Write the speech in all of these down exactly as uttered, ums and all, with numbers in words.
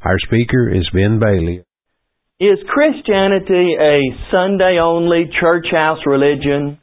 Our speaker is Ben Bailey. Is Christianity a Sunday-only church house religion,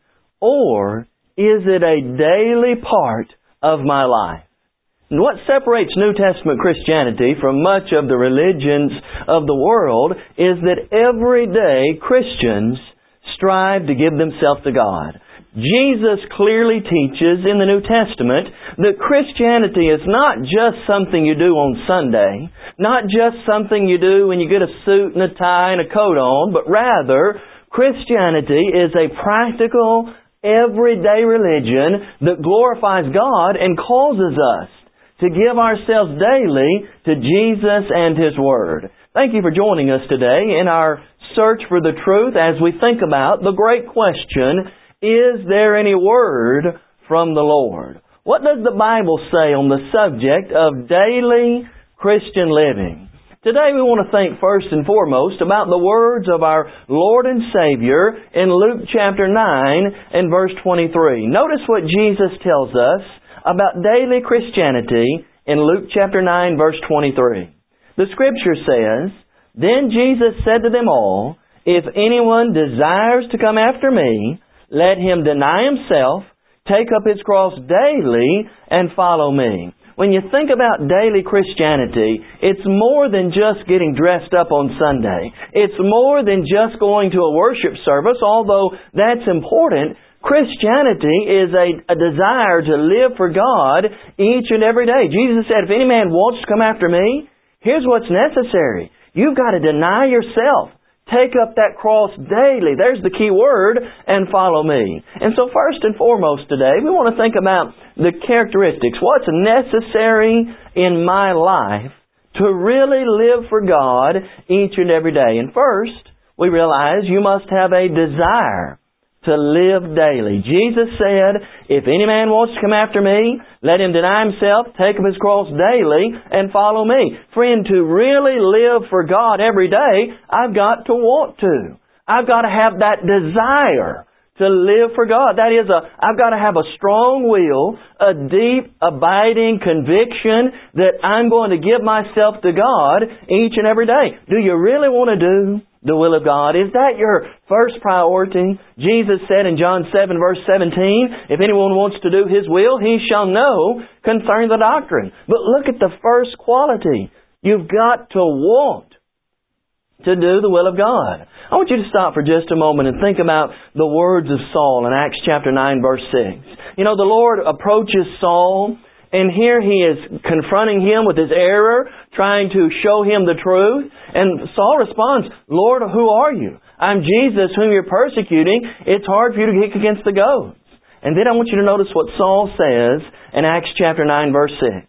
or is it a daily part of my life? And what separates New Testament Christianity from much of the religions of the world is that everyday Christians strive to give themselves to God. Jesus clearly teaches in the New Testament that Christianity is not just something you do on Sunday, not just something you do when you get a suit and a tie and a coat on, but rather Christianity is a practical, everyday religion that glorifies God and causes us to give ourselves daily to Jesus and His Word. Thank you for joining us today in our search for the truth as we think about the great question, is there any Word from the Lord? What does the Bible say on the subject of daily Christian living? Today we want to think first and foremost about the words of our Lord and Savior in Luke chapter nine and verse twenty-three. Notice what Jesus tells us about daily Christianity in Luke chapter nine verse twenty-three. The Scripture says, "Then Jesus said to them all, if anyone desires to come after me, let him deny himself, take up his cross daily, and follow me." When you think about daily Christianity, it's more than just getting dressed up on Sunday. It's more than just going to a worship service, although that's important. Christianity is a, a desire to live for God each and every day. Jesus said, if any man wants to come after me, here's what's necessary. You've got to deny yourself. Take up that cross daily. There's the key word, and follow me. And so first and foremost today, we want to think about the characteristics. What's necessary in my life to really live for God each and every day? And first, we realize you must have a desire to live daily. Jesus said, if any man wants to come after me, let him deny himself, take up his cross daily, and follow me. Friend, to really live for God every day, I've got to want to. I've got to have that desire to live for God. That is, a, I've got to have a strong will, a deep, abiding conviction that I'm going to give myself to God each and every day. Do you really want to do the will of God? Is that your first priority? Jesus said in John seven verse seventeen, if anyone wants to do His will, he shall know concerning the doctrine. But look at the first quality. You've got to want to do the will of God. I want you to stop for just a moment and think about the words of Saul in Acts chapter nine verse six. You know, the Lord approaches Saul, and here He is confronting him with his error, trying to show him the truth. And Saul responds, Lord, who are you? I'm Jesus whom you're persecuting. It's hard for you to kick against the goads. And then I want you to notice what Saul says in Acts chapter nine verse six.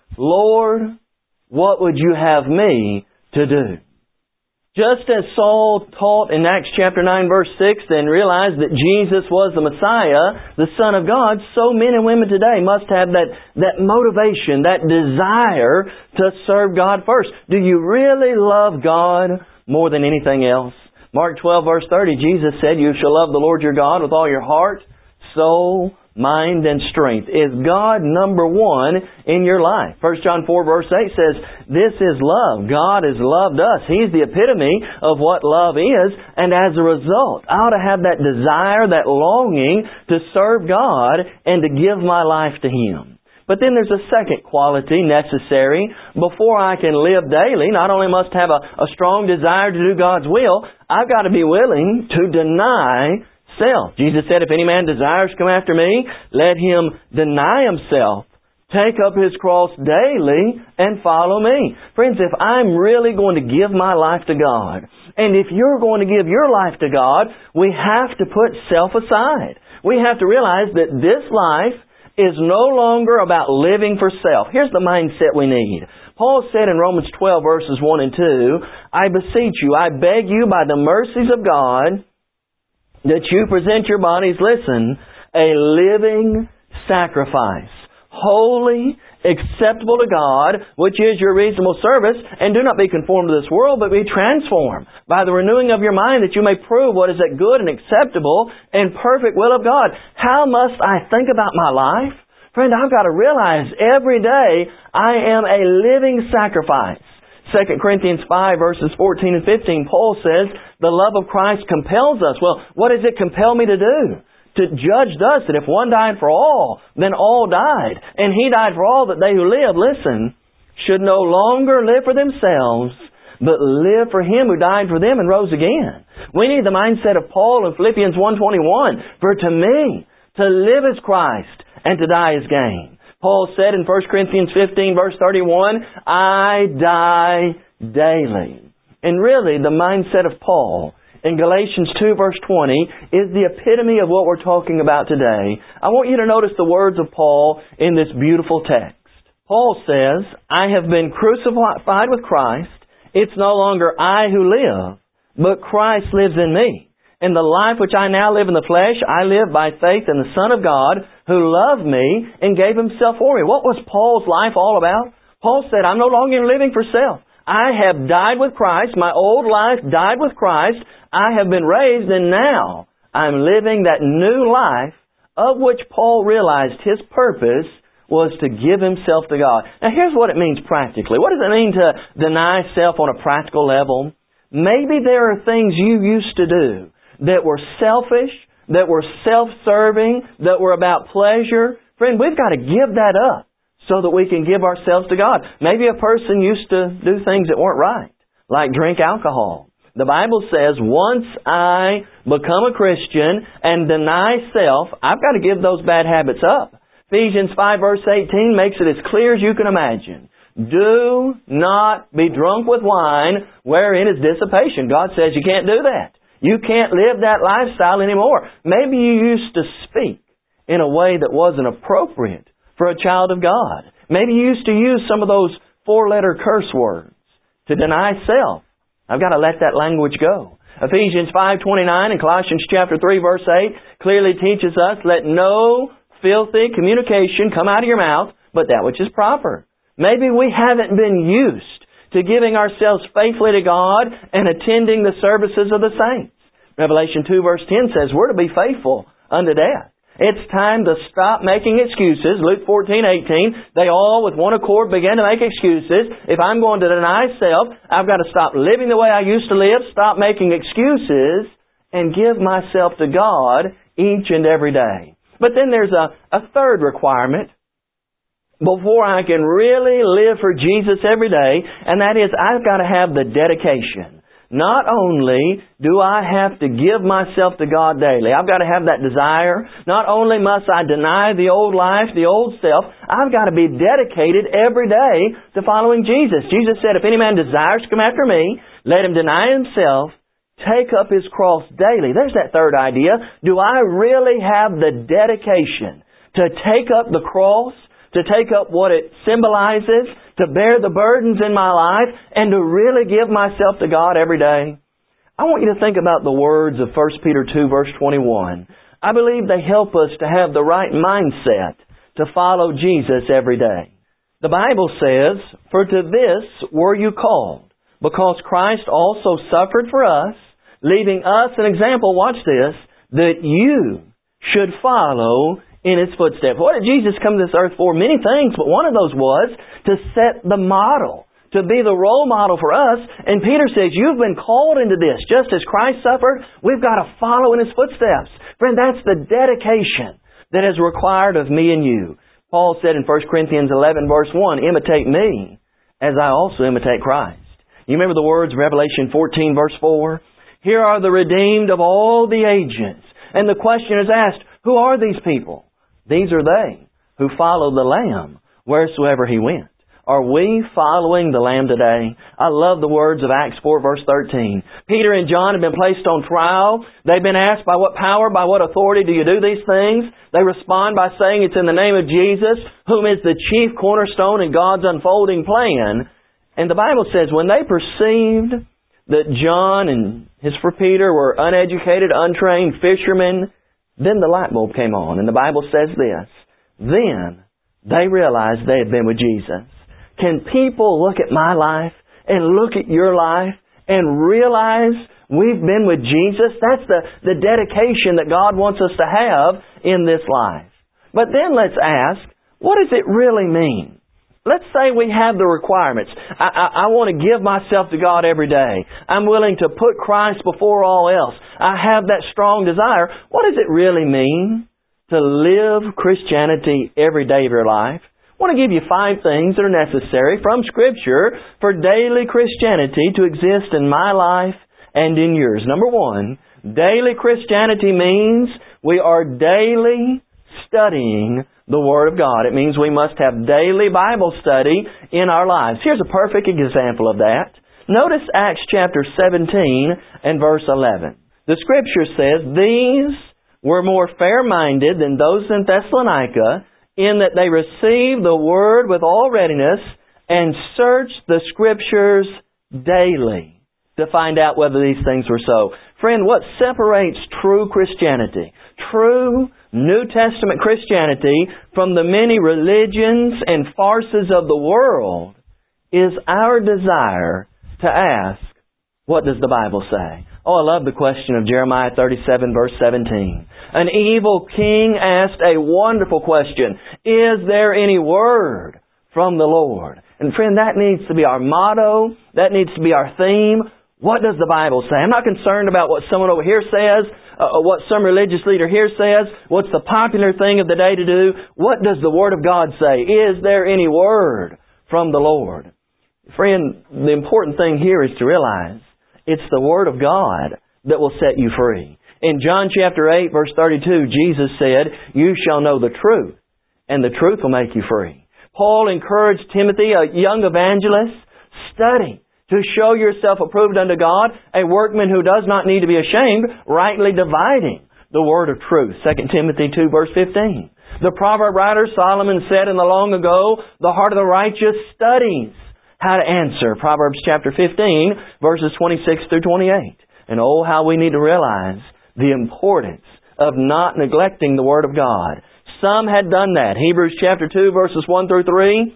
Lord, what would you have me to do? Just as Saul taught in Acts chapter nine verse six and realized that Jesus was the Messiah, the Son of God, so men and women today must have that, that motivation, that desire to serve God first. Do you really love God more than anything else? Mark twelve verse thirty, Jesus said, you shall love the Lord your God with all your heart, soul, mind, and strength. Is God number one in your life? First John four verse eight says, this is love. God has loved us. He's the epitome of what love is. And as a result, I ought to have that desire, that longing to serve God and to give my life to Him. But then there's a second quality necessary before I can live daily. Not only must I have a, a strong desire to do God's will, I've got to be willing to deny self. Jesus said, if any man desires to come after me, let him deny himself, take up his cross daily, and follow me. Friends, if I'm really going to give my life to God, and if you're going to give your life to God, we have to put self aside. We have to realize that this life is no longer about living for self. Here's the mindset we need. Paul said in Romans twelve verses one and two, I beseech you, I beg you by the mercies of God, that you present your bodies, listen, a living sacrifice, holy, acceptable to God, which is your reasonable service, and do not be conformed to this world, but be transformed by the renewing of your mind, that you may prove what is that good and acceptable and perfect will of God. How must I think about my life? Friend, I've got to realize every day I am a living sacrifice. Second Corinthians five, verses fourteen and fifteen, Paul says, the love of Christ compels us. Well, what does it compel me to do? To judge thus that if one died for all, then all died. And He died for all, that they who live, listen, should no longer live for themselves, but live for Him who died for them and rose again. We need the mindset of Paul in Philippians one twenty-one. For to me, to live is Christ, and to die is gain. Paul said in First Corinthians fifteen, verse thirty-one, I die daily. And really, the mindset of Paul in Galatians two, verse twenty, is the epitome of what we're talking about today. I want you to notice the words of Paul in this beautiful text. Paul says, I have been crucified with Christ. It's no longer I who live, but Christ lives in me. And the life which I now live in the flesh, I live by faith in the Son of God, who loved me and gave Himself for me. What was Paul's life all about? Paul said, I'm no longer living for self. I have died with Christ. My old life died with Christ. I have been raised, and now I'm living that new life, of which Paul realized his purpose was to give himself to God. Now here's what it means practically. What does it mean to deny self on a practical level? Maybe there are things you used to do that were selfish, that were self-serving, that were about pleasure. Friend, we've got to give that up so that we can give ourselves to God. Maybe a person used to do things that weren't right, like drink alcohol. The Bible says, once I become a Christian and deny self, I've got to give those bad habits up. Ephesians five, verse eighteen makes it as clear as you can imagine. Do not be drunk with wine, wherein is dissipation. God says you can't do that. You can't live that lifestyle anymore. Maybe you used to speak in a way that wasn't appropriate for a child of God. Maybe you used to use some of those four-letter curse words to deny self. I've got to let that language go. Ephesians five twenty-nine and Colossians chapter three, verse eight clearly teaches us, let no filthy communication come out of your mouth, but that which is proper. Maybe we haven't been used to giving ourselves faithfully to God and attending the services of the saints. Revelation two verse ten says we're to be faithful unto death. It's time to stop making excuses. Luke fourteen eighteen, they all with one accord began to make excuses. If I'm going to deny self, I've got to stop living the way I used to live, stop making excuses, and give myself to God each and every day. But then there's a, a third requirement before I can really live for Jesus every day, and that is I've got to have the dedication. Not only do I have to give myself to God daily, I've got to have that desire. Not only must I deny the old life, the old self, I've got to be dedicated every day to following Jesus. Jesus said, if any man desires to come after me, let him deny himself, take up his cross daily. There's that third idea. Do I really have the dedication to take up the cross, to take up what it symbolizes, to bear the burdens in my life, and to really give myself to God every day? I want you to think about the words of First Peter two, verse twenty-one. I believe they help us to have the right mindset to follow Jesus every day. The Bible says, for to this were you called, because Christ also suffered for us, leaving us an example, watch this, that you should follow in His footsteps. What did Jesus come to this earth for? Many things, but one of those was to set the model, to be the role model for us. And Peter says, you've been called into this. Just as Christ suffered, we've got to follow in His footsteps. Friend, that's the dedication that is required of me and you. Paul said in First Corinthians eleven, verse one, imitate me as I also imitate Christ. You remember the words of Revelation fourteen, verse four? Here are the redeemed of all the ages. And the question is asked, who are these people? These are they who follow the Lamb wheresoever He went. Are we following the Lamb today? I love the words of Acts four, verse thirteen. Peter and John have been placed on trial. They've been asked, by what power, by what authority do you do these things? They respond by saying, it's in the name of Jesus, whom is the chief cornerstone in God's unfolding plan. And the Bible says, when they perceived that John and his for Peter were uneducated, untrained fishermen, then the light bulb came on. And the Bible says this, then they realized they had been with Jesus. Can people look at my life and look at your life and realize we've been with Jesus? That's the, the dedication that God wants us to have in this life. But then let's ask, what does it really mean let's say we have the requirements. I, I, I want to give myself to God every day. I'm willing to put Christ before all else. I have that strong desire. What does it really mean to live Christianity every day of your life? I want to give you five things that are necessary from Scripture for daily Christianity to exist in my life and in yours. Number one, daily Christianity means we are daily studying the Word of God. It means we must have daily Bible study in our lives. Here's a perfect example of that. Notice Acts chapter seventeen and verse eleven. The Scripture says, "These were more fair-minded than those in Thessalonica, in that they received the Word with all readiness and searched the Scriptures daily to find out whether these things were so." Friend, what separates true Christianity, true New Testament Christianity, from the many religions and farces of the world is our desire to ask, what does the Bible say? Oh, I love the question of Jeremiah thirty-seven, verse seventeen. An evil king asked a wonderful question. Is there any word from the Lord? And friend, that needs to be our motto. That needs to be our theme. What does the Bible say? I'm not concerned about what someone over here says, uh, what some religious leader here says, what's the popular thing of the day to do. What does the Word of God say? Is there any word from the Lord? Friend, the important thing here is to realize it's the Word of God that will set you free. In John chapter eight, verse thirty-two, Jesus said, "You shall know the truth, and the truth will make you free." Paul encouraged Timothy, a young evangelist, study to show yourself approved unto God, a workman who does not need to be ashamed, rightly dividing the word of truth. Second Timothy two, verse fifteen. The proverb writer Solomon said in the long ago, "The heart of the righteous studies how to answer." Proverbs chapter fifteen, verses twenty-six through twenty-eight. And oh, how we need to realize the importance of not neglecting the Word of God. Some had done that. Hebrews chapter two, verses one through three.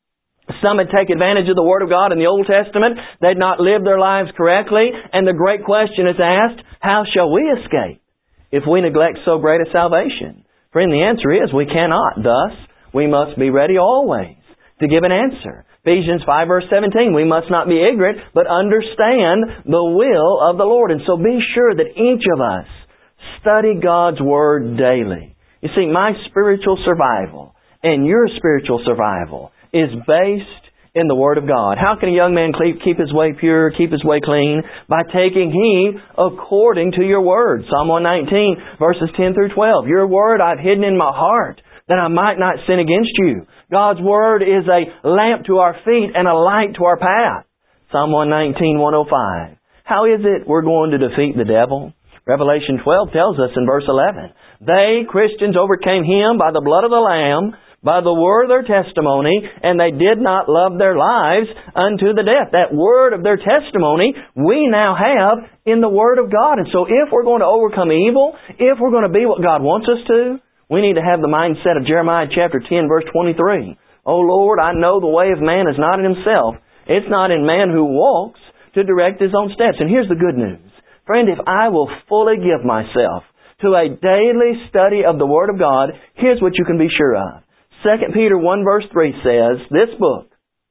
Some had taken advantage of the Word of God in the Old Testament. They'd not lived their lives correctly. And the great question is asked, how shall we escape if we neglect so great a salvation? Friend, the answer is we cannot. Thus, we must be ready always to give an answer. Ephesians five, verse seventeen, we must not be ignorant, but understand the will of the Lord. And so be sure that each of us study God's Word daily. You see, my spiritual survival and your spiritual survival is based in the Word of God. How can a young man keep his way pure, keep his way clean? By taking heed according to your Word. Psalm one nineteen, verses ten through twelve. Your Word I've hidden in my heart, that I might not sin against you. God's Word is a lamp to our feet and a light to our path. Psalm one nineteen, one oh five. How is it we're going to defeat the devil? Revelation twelve tells us in verse eleven, "They, Christians, overcame him by the blood of the Lamb, by the word of their testimony, and they did not love their lives unto the death." That word of their testimony we now have in the Word of God. And so if we're going to overcome evil, if we're going to be what God wants us to, we need to have the mindset of Jeremiah chapter ten, verse twenty-three. "O Lord, I know the way of man is not in himself. It's not in man who walks to direct his own steps." And here's the good news. Friend, if I will fully give myself to a daily study of the Word of God, here's what you can be sure of. Second Peter one verse three says, this book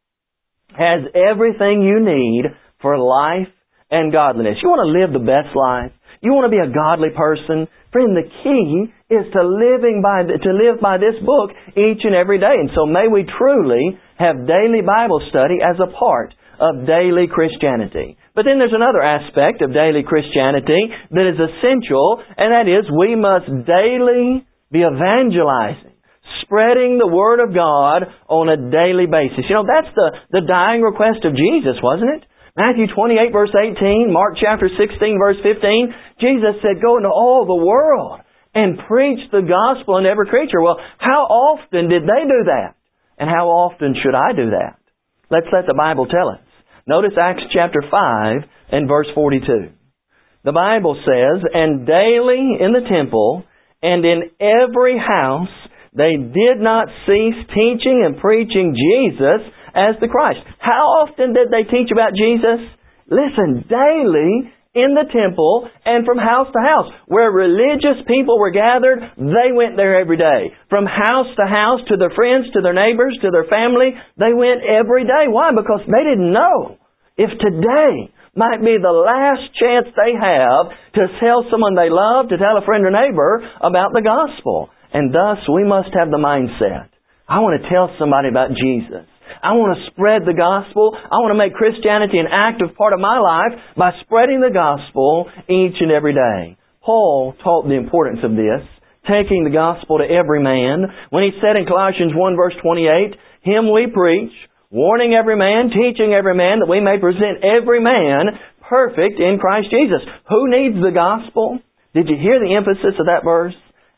has everything you need for life and godliness. You want to live the best life? You want to be a godly person? Friend, the key is to living by to live by this book each and every day. And so may we truly have daily Bible study as a part of daily Christianity. But then there's another aspect of daily Christianity that is essential, and that is we must daily be evangelizing, spreading the Word of God on a daily basis. You know, that's the, the dying request of Jesus, wasn't it? Matthew twenty-eight, verse eighteen, Mark chapter sixteen, verse fifteen, Jesus said, "Go into all the world and preach the gospel in every creature." Well, how often did they do that? And how often should I do that? Let's let the Bible tell us. Notice Acts chapter five and verse forty-two. The Bible says, "And daily in the temple and in every house they did not cease teaching and preaching Jesus as the Christ." How often did they teach about Jesus? Listen, daily in the temple, and from house to house. Where religious people were gathered, they went there every day. From house to house, to their friends, to their neighbors, to their family, they went every day. Why? Because they didn't know if today might be the last chance they have to tell someone they love, to tell a friend or neighbor about the gospel. And thus, we must have the mindset. I want to tell somebody about Jesus. I want to spread the gospel. I want to make Christianity an active part of my life by spreading the gospel each and every day. Paul taught the importance of this, taking the gospel to every man, when he said in Colossians one verse twenty-eight, "Him we preach, warning every man, teaching every man, that we may present every man perfect in Christ Jesus." Who needs the gospel? Did you hear the emphasis of that verse?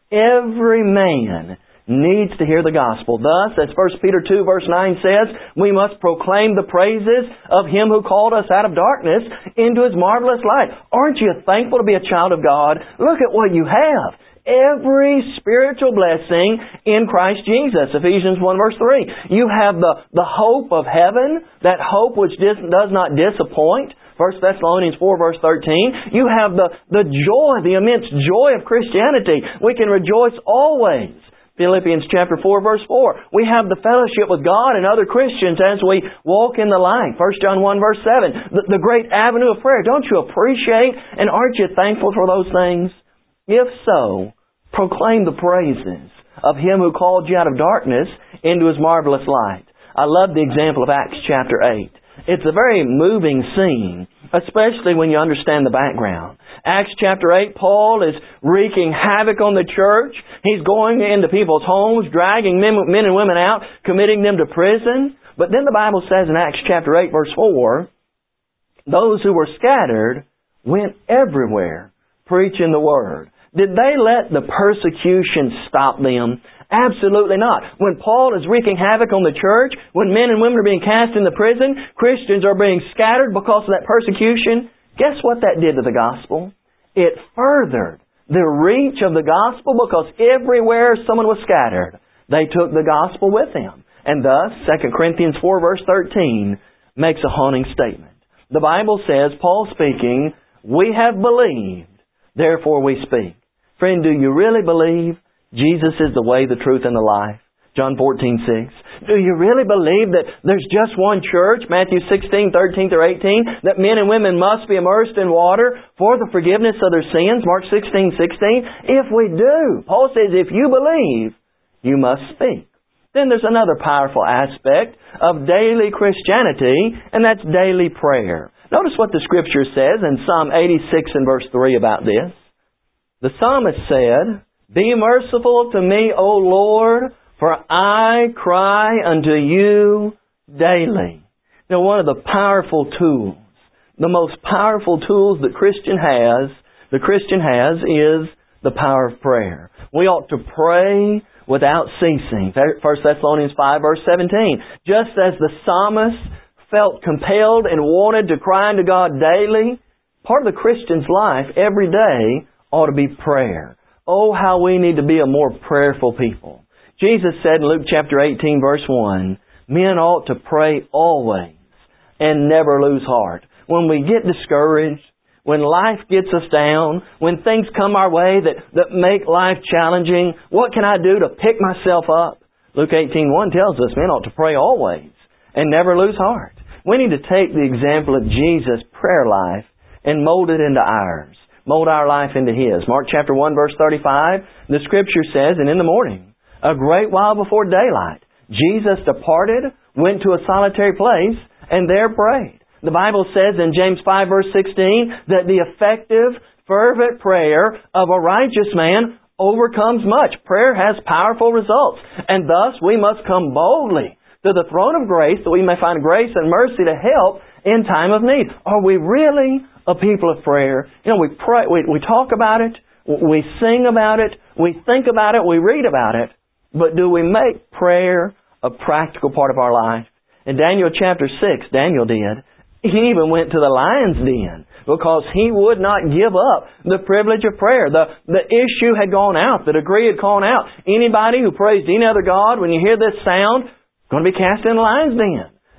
Every man needs to hear the gospel. Thus, as First Peter two verse nine says, we must proclaim the praises of Him who called us out of darkness into His marvelous light. Aren't you thankful to be a child of God? Look at what you have. Every spiritual blessing in Christ Jesus. Ephesians one verse three. You have the, the hope of heaven, that hope which dis, does not disappoint. First Thessalonians four verse thirteen. You have the, the joy, the immense joy of Christianity. We can rejoice always. Philippians chapter four verse four. We have the fellowship with God and other Christians as we walk in the light. First John one verse seven. The, the great avenue of prayer. Don't you appreciate and aren't you thankful for those things? If so, proclaim the praises of Him who called you out of darkness into His marvelous light. I love the example of Acts chapter eight. It's a very moving scene, especially when you understand the background. Acts chapter eight, Paul is wreaking havoc on the church. He's going into people's homes, dragging men, men and women out, committing them to prison. But then the Bible says in Acts chapter eight, verse four, those who were scattered went everywhere preaching the Word. Did they let the persecution stop them? Absolutely not. When Paul is wreaking havoc on the church, when men and women are being cast into prison, Christians are being scattered because of that persecution, guess what that did to the gospel? It furthered the reach of the gospel because everywhere someone was scattered, they took the gospel with them. And thus, Second Corinthians four verse thirteen makes a haunting statement. The Bible says, Paul speaking, "We have believed, therefore we speak." Friend, do you really believe Jesus is the way, the truth, and the life? John fourteen six. Do you really believe that there's just one church, Matthew sixteen thirteen through eighteen, that men and women must be immersed in water for the forgiveness of their sins, Mark sixteen sixteen? If we do, Paul says, if you believe, you must speak. Then there's another powerful aspect of daily Christianity, and that's daily prayer. Notice what the Scripture says in Psalm eighty-six and verse three about this. The psalmist said, "Be merciful to me, O Lord, for I cry unto you daily." Now, one of the powerful tools, the most powerful tools that Christian has, the Christian has, is the power of prayer. We ought to pray without ceasing. First Thessalonians five verse seventeen. Just as the psalmist felt compelled and wanted to cry unto God daily, part of the Christian's life every day ought to be prayer. Oh, how we need to be a more prayerful people. Jesus said in Luke chapter eighteen verse one, men ought to pray always and never lose heart. When we get discouraged, when life gets us down, when things come our way that, that make life challenging, what can I do to pick myself up? Luke eighteen one tells us men ought to pray always and never lose heart. We need to take the example of Jesus' prayer life and mold it into ours. Mold our life into His. Mark chapter one verse thirty-five, the Scripture says, "And in the morning, a great while before daylight, Jesus departed, went to a solitary place, and there prayed." The Bible says in James five verse sixteen that the effective, fervent prayer of a righteous man overcomes much. Prayer has powerful results. And thus we must come boldly to the throne of grace that we may find grace and mercy to help in time of need. Are we really a people of prayer? You know, we pray, we, we talk about it, we sing about it, we think about it, we read about it, but do we make prayer a practical part of our life? In Daniel chapter six, Daniel did. He even went to the lion's den because he would not give up the privilege of prayer. The, the issue had gone out. The decree had gone out. Anybody who prays to any other God, when you hear this sound, going to be cast in the lion's den.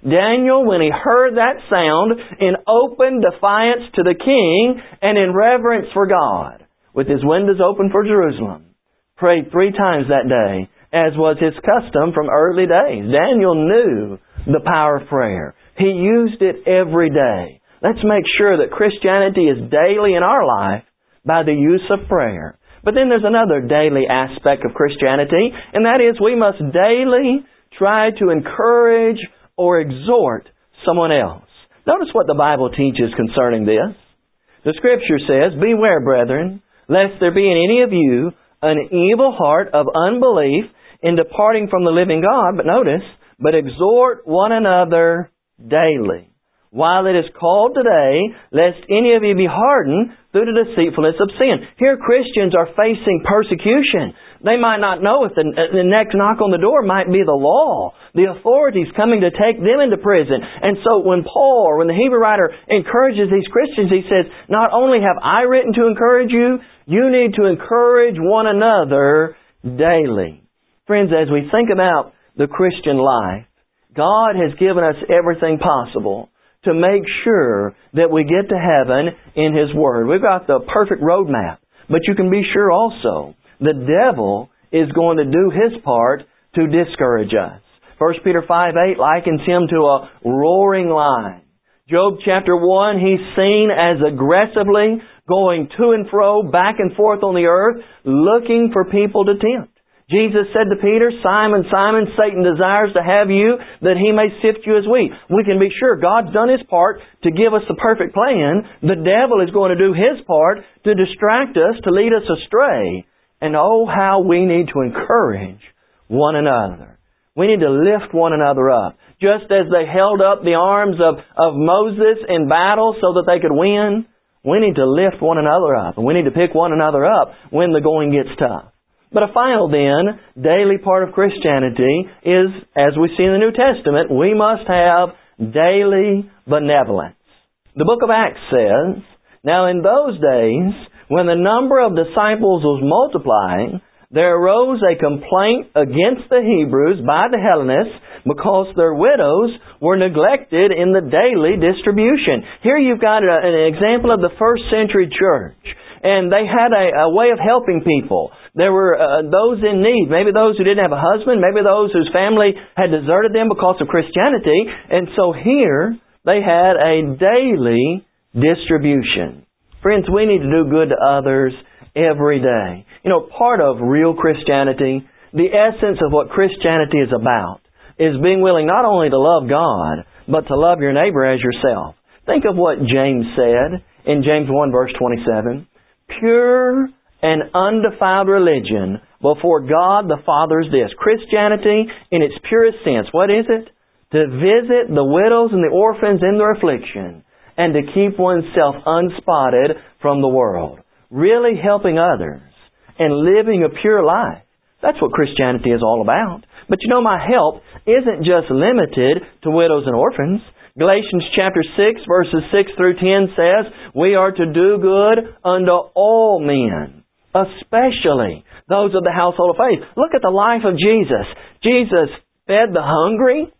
Daniel, when he heard that sound, in open defiance to the king and in reverence for God, with his windows open for Jerusalem, prayed three times that day, as was his custom from early days. Daniel knew the power of prayer. He used it every day. Let's make sure that Christianity is daily in our life by the use of prayer. But then there's another daily aspect of Christianity, and that is we must daily try to encourage or exhort someone else. Notice what the Bible teaches concerning this. The Scripture says, "Beware, brethren, lest there be in any of you an evil heart of unbelief in departing from the living God." But notice, "but exhort one another daily, while it is called today, lest any of you be hardened through the deceitfulness of sin." Here Christians are facing persecution. They might not know if the, the next knock on the door might be the law, the authorities coming to take them into prison. And so when Paul, or when the Hebrew writer encourages these Christians, he says, not only have I written to encourage you, you need to encourage one another daily. Friends, as we think about the Christian life, God has given us everything possible to make sure that we get to heaven in His Word. We've got the perfect roadmap. But you can be sure also, the devil is going to do his part to discourage us. First Peter five eight likens him to a roaring lion. Job chapter one, he's seen as aggressively going to and fro, back and forth on the earth, looking for people to tempt. Jesus said to Peter, "Simon, Simon, Satan desires to have you that he may sift you as wheat." We can be sure God's done His part to give us the perfect plan. The devil is going to do his part to distract us, to lead us astray. And oh, how we need to encourage one another. We need to lift one another up. Just as they held up the arms of, of Moses in battle so that they could win, we need to lift one another up. And we need to pick one another up when the going gets tough. But a final then, daily part of Christianity is, as we see in the New Testament, we must have daily benevolence. The book of Acts says, "Now in those days, when the number of disciples was multiplying, there arose a complaint against the Hebrews by the Hellenists because their widows were neglected in the daily distribution." Here you've got a, an example of the first century church. And they had a, a way of helping people. There were uh, those in need, maybe those who didn't have a husband, maybe those whose family had deserted them because of Christianity. And so here they had a daily distribution. Friends, we need to do good to others every day. You know, part of real Christianity, the essence of what Christianity is about, is being willing not only to love God, but to love your neighbor as yourself. Think of what James said in James one verse twenty-seven. "Pure and undefiled religion before God the Father is this." Christianity in its purest sense. What is it? To visit the widows and the orphans in their affliction and to keep oneself unspotted from the world. Really helping others and living a pure life. That's what Christianity is all about. But you know, my help isn't just limited to widows and orphans. Galatians chapter six verses six through ten says, we are to do good unto all men, especially those of the household of faith. Look at the life of Jesus. Jesus fed the hungry.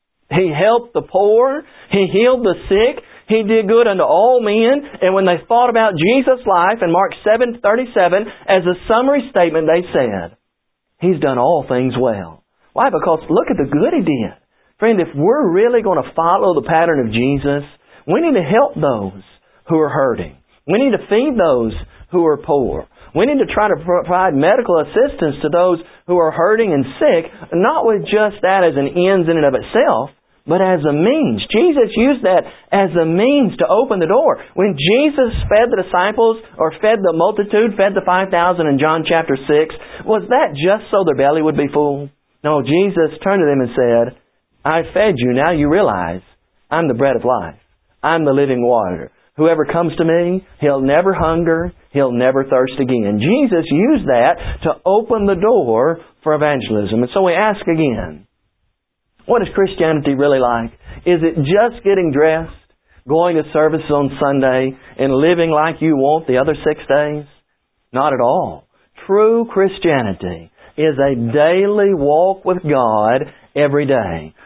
He helped the poor. He healed the sick. He did good unto all men. And when they thought about Jesus' life in Mark seven thirty-seven, as a summary statement, they said, He's done all things well. Why? Because look at the good He did. Friend, if we're really going to follow the pattern of Jesus, we need to help those who are hurting. We need to feed those who are poor. We need to try to provide medical assistance to those who are hurting and sick, not with just that as an ends in and of itself, but as a means. Jesus used that as a means to open the door. When Jesus fed the disciples, or fed the multitude, fed the five thousand in John chapter six, was that just so their belly would be full? No, Jesus turned to them and said, I fed you, now you realize I'm the bread of life. I'm the living water. Whoever comes to me, he'll never hunger, he'll never thirst again. Jesus used that to open the door for evangelism. And so we ask again, what is Christianity really like? Is it just getting dressed, going to services on Sunday, and living like you want the other six days? Not at all. True Christianity is a daily walk with God every day.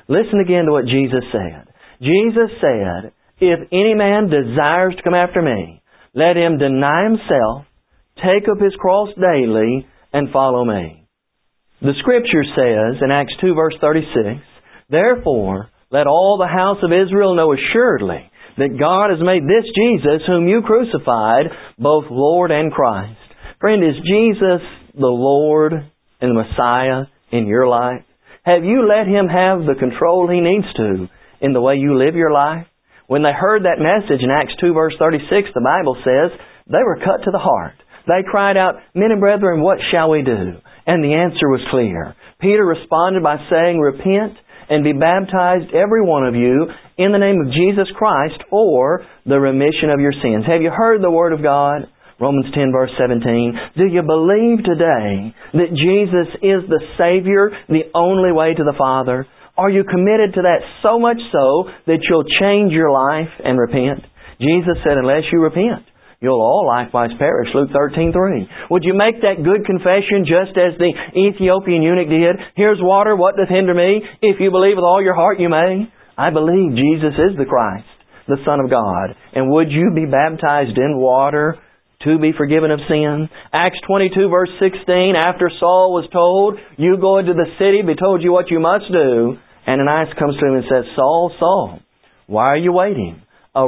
Listen again to what Jesus said. Jesus said, if any man desires to come after me, let him deny himself, take up his cross daily, and follow me. The Scripture says in Acts two verse thirty-six, therefore, let all the house of Israel know assuredly that God has made this Jesus, whom you crucified, both Lord and Christ. Friend, is Jesus the Lord and the Messiah in your life? Have you let Him have the control He needs to in the way you live your life? When they heard that message in Acts two verse thirty-six, the Bible says, they were cut to the heart. They cried out, men and brethren, what shall we do? And the answer was clear. Peter responded by saying, repent and be baptized, every one of you, in the name of Jesus Christ for the remission of your sins. Have you heard the Word of God? Romans ten verse seventeen. Do you believe today that Jesus is the Savior, the only way to the Father? Are you committed to that so much so that you'll change your life and repent? Jesus said, unless you repent, you'll all likewise perish. Luke thirteen three. Would you make that good confession just as the Ethiopian eunuch did? Here's water, what doth hinder me? If you believe with all your heart, you may. I believe Jesus is the Christ, the Son of God. And would you be baptized in water to be forgiven of sin? Acts twenty-two verse sixteen, after Saul was told, you go into the city, be told you what you must do. Ananias comes to him and says, Saul, Saul, why are you waiting?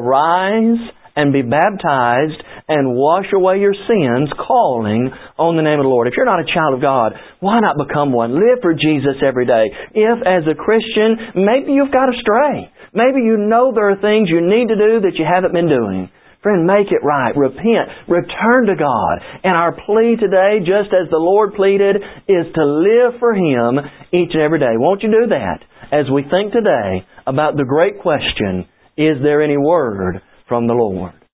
Arise and be baptized and wash away your sins, calling on the name of the Lord. If you're not a child of God, why not become one? Live for Jesus every day. If, as a Christian, maybe you've got astray. Maybe you know there are things you need to do that you haven't been doing. Friend, make it right. Repent. Return to God. And our plea today, just as the Lord pleaded, is to live for Him each and every day. Won't you do that as we think today about the great question, is there any word from the Lord?